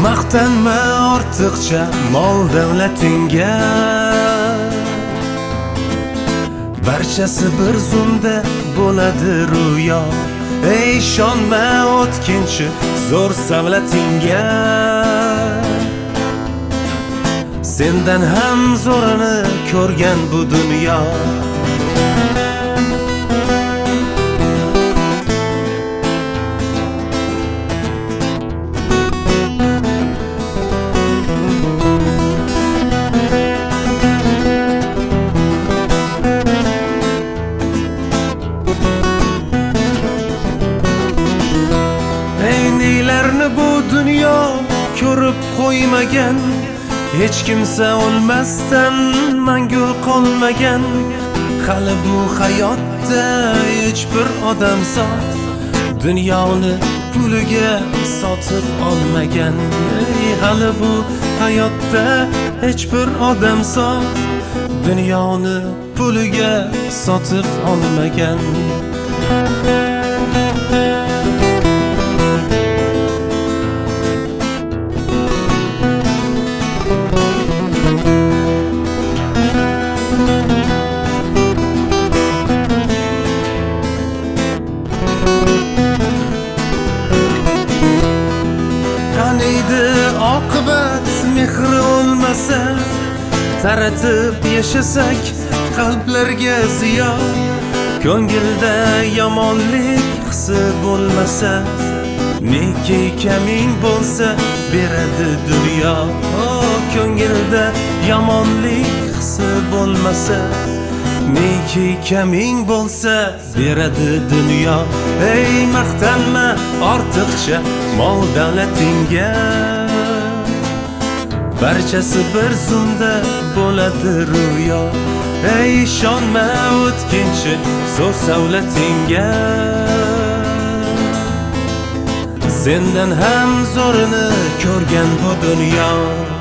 Maqtanma ortiqcha mol davlatingga, barchasi bir zumda bo'ladi ro'yo. Ey ishonma o'tkinchi zo'r savlatingga, sendan ham zo'rini ko'rgan bu dunyo. Neylarni bu dunyo ko'rib qo'ymagan, hech kimsa o'lmasdan mangu qolmagan. Hali bu hayotda hech bir odam zot dunyoni puliga sotib olmagan. Hali bu hayotda hech bir odam zot dunyoni puliga sotib olmagan. Qaniydi oqibat mehri olmasa, taratib yashasak qalblarga ziyon. Ko'ngilda yomonlik hisi bo'lmasa, neki kaming bo'lsa beradi dunyo. Ko'ngilda yomonlik hisi bo'lmasa, neki kaming bo'lsa beradi dunyo. Ey maqtanma ortiqcha mol davlatingga, barchasi bir zumda bo'ladi ro'yo. Ey ishonma o'tkinchi zo'r savlatingga, sendan ham zo'rini ko'rgan bu dunyo.